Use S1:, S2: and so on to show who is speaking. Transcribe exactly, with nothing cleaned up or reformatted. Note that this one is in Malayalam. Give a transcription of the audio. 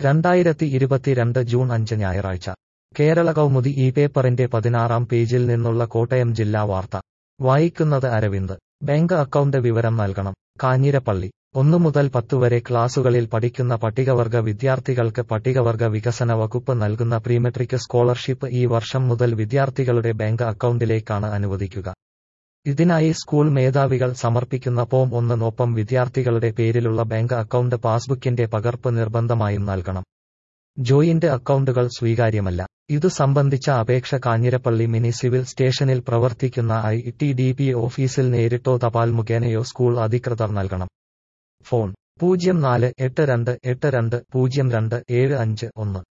S1: രണ്ടായിരത്തി ഇരുപത്തിരണ്ട് ജൂൺ അഞ്ച് ഞായറാഴ്ച കേരള കൗമുദി ഈ പേപ്പറിന്റെ പതിനാറാം പേജിൽ നിന്നുള്ള കോട്ടയം ജില്ലാ വാർത്ത വായിക്കുന്നത് അരവിന്ദ്. ബാങ്ക് അക്കൗണ്ട് വിവരം നൽകണം. കാഞ്ഞിരപ്പള്ളി. ഒന്നു മുതൽ പത്ത് വരെ ക്ലാസുകളിൽ പഠിക്കുന്ന പട്ടികവർഗ വിദ്യാർത്ഥികൾക്ക് പട്ടികവർഗ വികസന വകുപ്പ് നൽകുന്ന പ്രീമെട്രിക് സ്കോളർഷിപ്പ് ഈ വർഷം മുതൽ വിദ്യാർത്ഥികളുടെ ബാങ്ക് അക്കൗണ്ടിലേക്കാണ് അനുവദിക്കുക. ഇതിനായി സ്കൂൾ മേധാവികൾ സമർപ്പിക്കുന്ന ഫോം ഒന്നിനൊപ്പം വിദ്യാർത്ഥികളുടെ പേരിലുള്ള ബാങ്ക് അക്കൗണ്ട് പാസ്ബുക്കിന്റെ പകർപ്പ് നിർബന്ധമായും നൽകണം. ജോയിന്റ് അക്കൗണ്ടുകൾ സ്വീകാര്യമല്ല. ഇതു സംബന്ധിച്ച അപേക്ഷ കാഞ്ഞിരപ്പള്ളി മിനി സിവിൽ സ്റ്റേഷനിൽ പ്രവർത്തിക്കുന്ന ഐ ടി ഡി പി ഓഫീസിൽ നേരിട്ടോ തപാൽ മുഖേനയോ സ്കൂൾ അധികൃതർ നൽകണം. ഫോൺ പൂജ്യം നാല് എട്ട് രണ്ട് എട്ട് രണ്ട് പൂജ്യം രണ്ട് ഏഴ് അഞ്ച് ഒന്ന്.